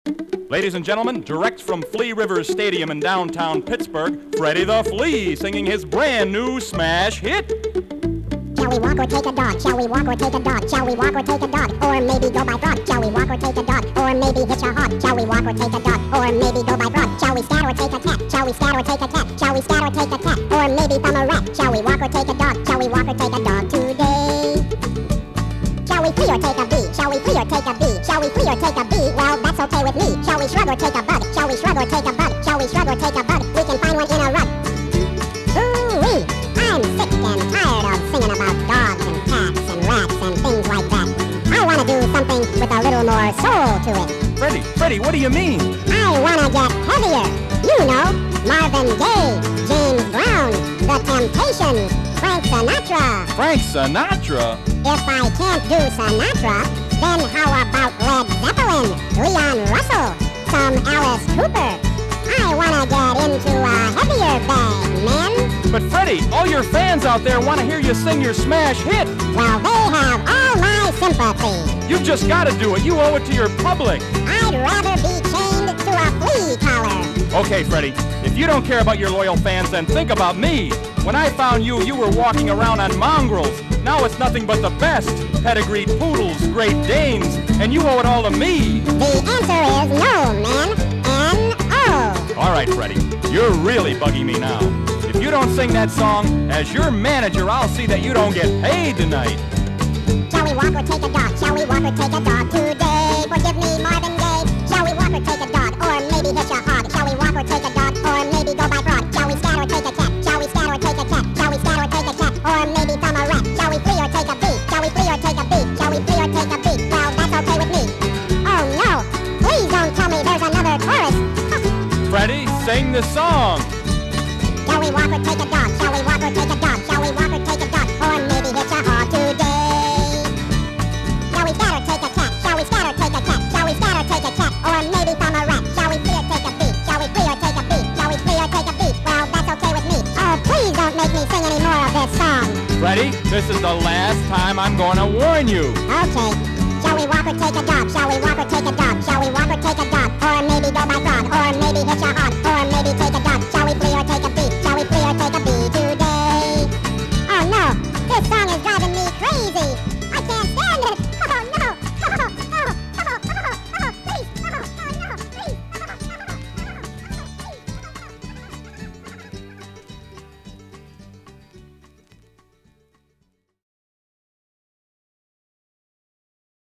Ladies and gentlemen, direct from Flea River Stadium in downtown Pittsburgh, Freddie the Flea singing his brand new smash hit. Shall we walk or take a dog? Shall we walk or take a dog? Shall we walk or take a dog? Or maybe go by frog? Shall we walk or take a dog? Or maybe hitch a hog? Shall we walk or take a dog? Or maybe go by frog? Shall we scat or take a cat? Shall we scat or take a cat? Shall we scat or take a cat? Or maybe thumb a rat? Shall we walk or take a dog? Shall we walk or take a dog today? Shall we flea or take a bee? Shall we flea or take a bee? Shall we flea or take a bee? Well, that's okay with me. Shall we shrug or take a bug? Shall we shrug or take a bug? Shall we shrug or take a bug? We can find one in a rug. Ooh-wee! I'm sick and tired of singing about dogs and cats and rats and things like that. I want to do something with a little more soul to it. Freddie, what do you mean? I want to get heavier. You know, Marvin Gaye, James Brown, The Temptations, Frank Sinatra. Frank Sinatra? If I can't do Sinatra, then how about Led Zeppelin, Leon Russell, some Alice Cooper? I want to get into a heavier bag, man. But Freddie, all your fans out there want to hear you sing your smash hit. Well, they have all my sympathy. You've just got to do it. You owe it to your public. I'd rather be chained to a flea collar. Okay, Freddie, if you don't care about your loyal fans, then think about me. When I found you, you were walking around on mongrels. Now it's nothing but the best. Pedigreed poodles, Great Danes, and you owe it all to me. The answer is no, man. N-O. All right, Freddie, you're really bugging me now. If you don't sing that song, as your manager, I'll see that you don't get paid tonight. Shall we walk or take a dog? Shall we walk or take a dog today? Forgive me, Marvin Gaye. Shall we walk or take a dog? Or maybe hitch a hog? Shall we walk or take a dog? Or maybe go by frog? Shall we scat or take a cat? Shall we scat or take a cat? Shall we scat or take a cat? Or maybe thumb a rat? Shall we flea or take a bee? Shall we flea or take a bee? Shall we flea or take a bee? Well, that's okay with me. Oh no! Please don't tell me there's another chorus. Freddie, sing the song. Shall we walk or take a dog? Shall we walk or take a dog? Shall we walk or take a dog? Or maybe hitch a hog today? Shall we scat or take a cat? Shall we scat or take a cat? Shall we scat or take a cat? Or maybe thumb a rat? Shall we flea or take a bee? Shall we flea or take a bee? Shall we flea or take a bee? Well, that's okay with me. Oh, please don't make me sing any more of this song. Freddie, this is the last time I'm going to warn you. Okay. Shall we walk or take a dog? Shall we walk or take a dog? Shall we walk or take a dog? Or maybe go by frog? Or maybe hitch a hog? Or